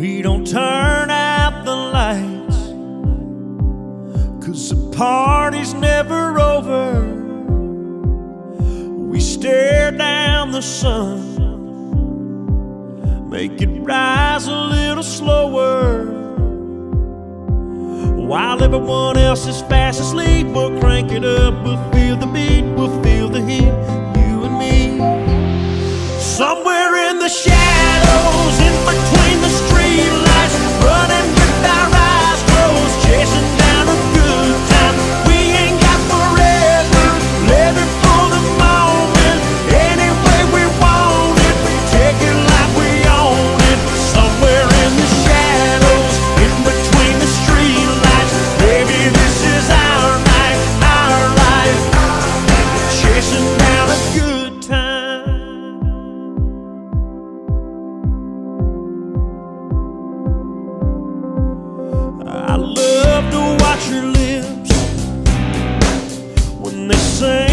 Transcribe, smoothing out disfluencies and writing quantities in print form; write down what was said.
We don't turn out the lights, 'cause the party's never over. We stare down the sun, make it rise a little slower. While everyone else is fast asleep, we'll crank it up, we'll feel the beat, we'll feel the heat, you and me. Somewhere in the shadows, in between the streetlights, running with our eyes closed, chasing down a good time. We ain't got forever, living for the moment, any way we want it, take it like we own it. Somewhere in the shadows, in between the streetlights, baby, this is our night, our life, chasing down a good time. I love to watch your lips when they sing